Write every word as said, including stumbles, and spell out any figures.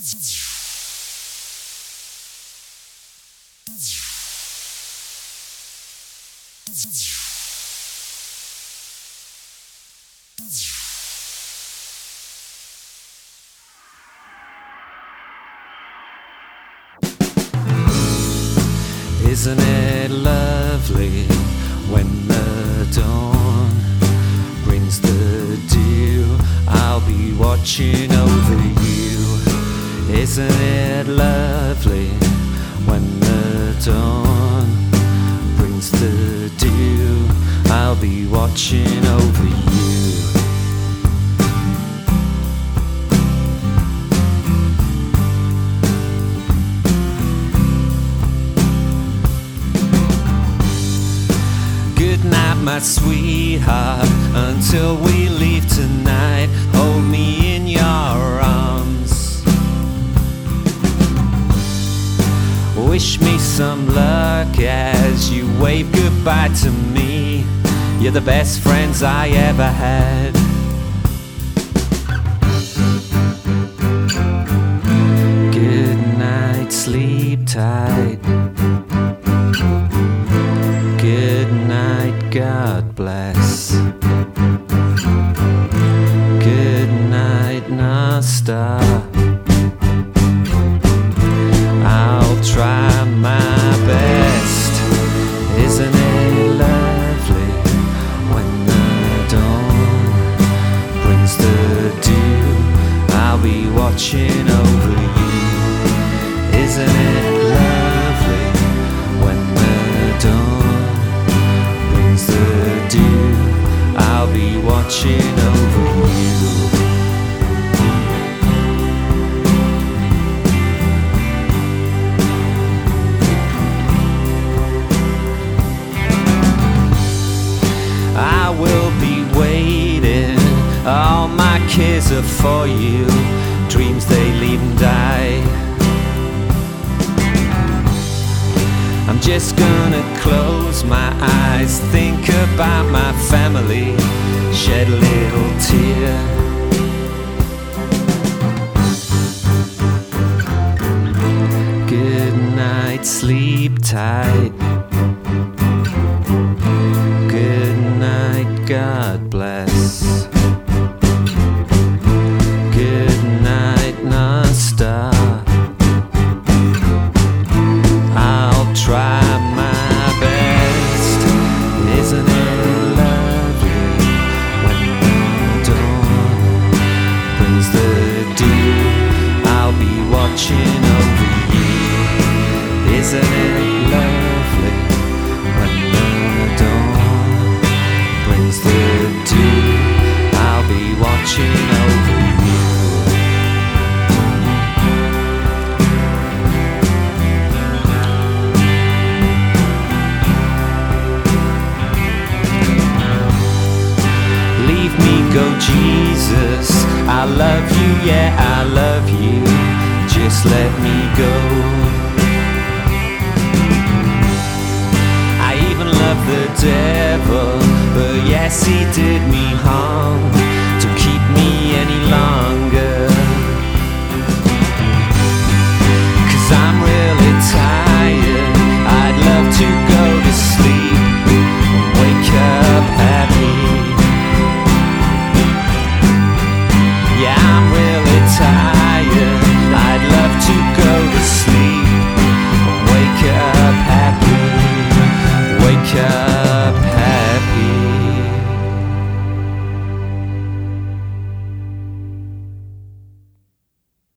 Isn't it lovely when the dawn brings the dew? I'll be watching over you. Isn't it lovely when the dawn brings the dew? I'll be watching over you. Good night, my sweetheart, until we leave tonight. Hold me in your arms. Wish me some luck as you wave goodbye to me. You're the best friends I ever had. Good night, sleep tight. Good night, God bless. Good night, Nasta. I'll try my best. Isn't it lovely when the dawn brings the dew? I'll be watching over you. Isn't it lovely when the dawn brings the dew? I'll be watching over you. I will be waiting, all my cares are for you. Dreams they leave and die. I'm just gonna close my eyes, think about my family, shed a little tear. Good night, sleep tight. Good night, God bless. Good night, Nasta. I'll try my best. Isn't it lovely when the dawn brings the dew? I'll be watching over you. Isn't it lovely when the dawn brings the dew? I'll be watching over you. Leave me go, Jesus. I love you, yeah, I love you. Just let me go.